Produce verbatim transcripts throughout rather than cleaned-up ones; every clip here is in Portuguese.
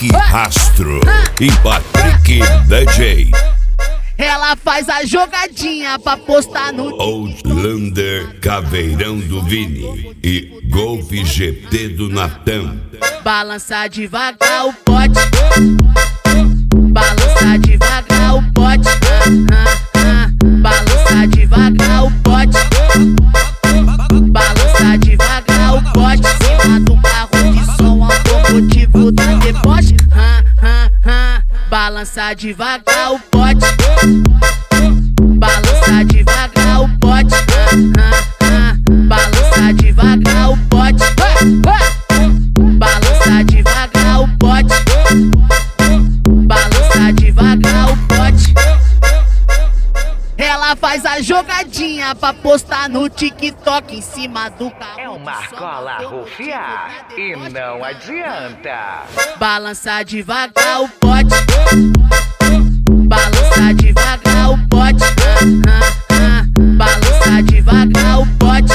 Patrick Rastro e Patrick D J. Ela faz a jogadinha pra postar no Outlander, Caveirão do Vini e Golf G T do Natan. Balança devagar o pote, balança devagar o pote, ah, ah, balança devagar o pote, balança devagar o pote, em cima do carro de som automotivo da deboche, ah, ah, ah, balança devagar o pote, balança devagar o pote, ah, ah, balança devagar o pote, balança devagar o pote, balança devagar o pote. Ela faz a jogadinha pra postar no TikTok em cima do carro. É uma cola rufia e não adianta. Balança devagar o pote, balança devagar o pote, ah, ah, balança devagar o pote,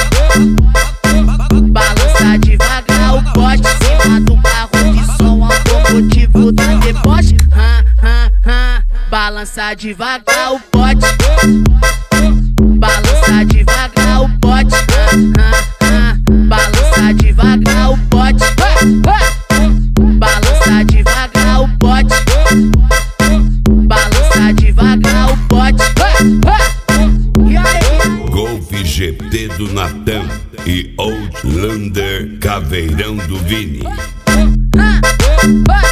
balança devagar o pote, em cima do carro de som automotivo da deboche, ah, ah, ah, balança devagar o pote, balança devagar o pote, ah, ah, balança devagar o pote, balança devagar o pote, balança devagar o pote. E aí? Golf G T do Natan e Outlander, Caveirão do Vini. Ah, ah.